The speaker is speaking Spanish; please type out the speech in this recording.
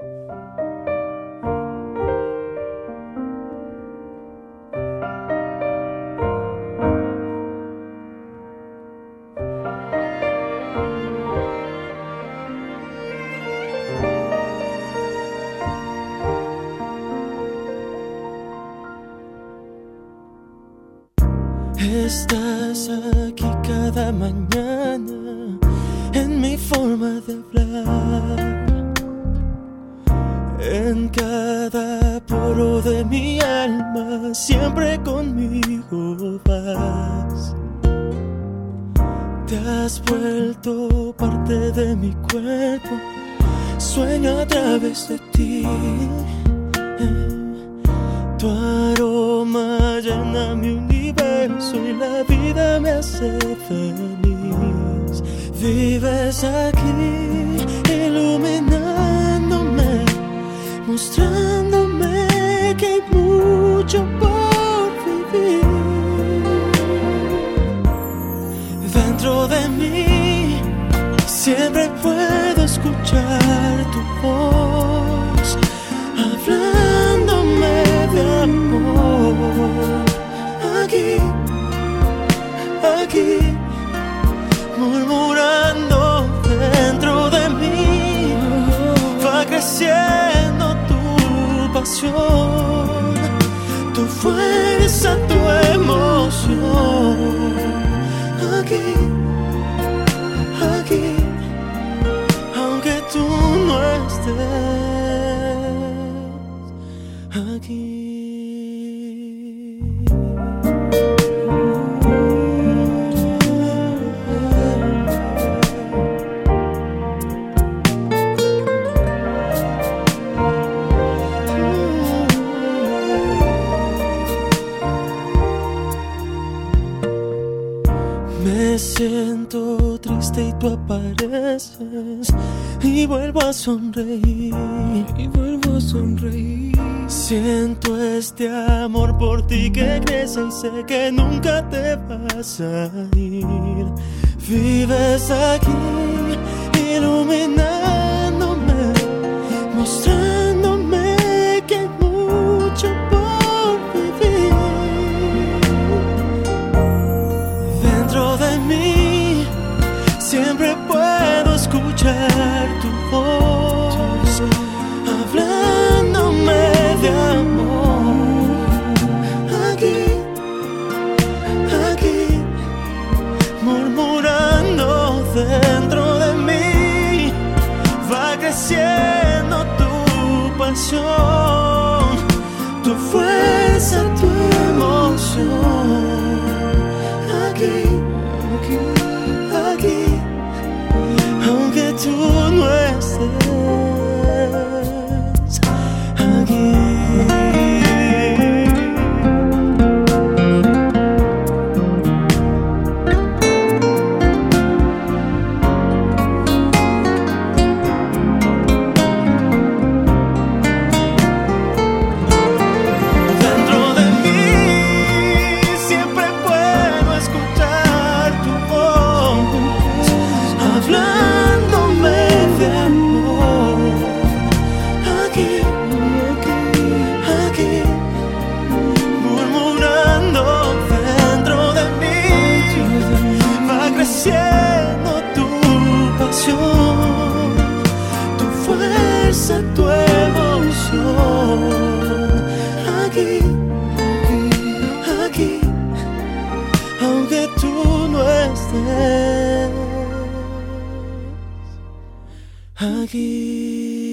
Estás aquí cada mañana en mi forma de hablar, en cada poro de mi alma, siempre conmigo vas. Te has vuelto parte de mi cuerpo, sueño a través de ti. Tu aroma llena mi universo y la vida me hace feliz. Vives aquí iluminándome, mostrándome que hay mucho por vivir. Dentro de mí siempre puedo escuchar tu voz, hablándome de amor. Aquí, murmurando dentro de mí, va creciendo tu pasión, tu fuerza, tu emoción. Aquí, aunque tú no estés aquí. Me siento triste y tú apareces y vuelvo a sonreír, Siento este amor por ti que crece y sé que nunca te vas a ir. Vives aquí iluminándome, mostrándome que hay mucho por vivir. Dentro de mí siempre puedo escuchar tu voz, hablándome de amor. Aquí, murmurando dentro de mí, va creciendo tu pasión, tu fuerza, tu emoción. Aquí, aunque tú no estés aquí. Tu fuerza, tu emoción. Aquí, aunque tú no estés aquí.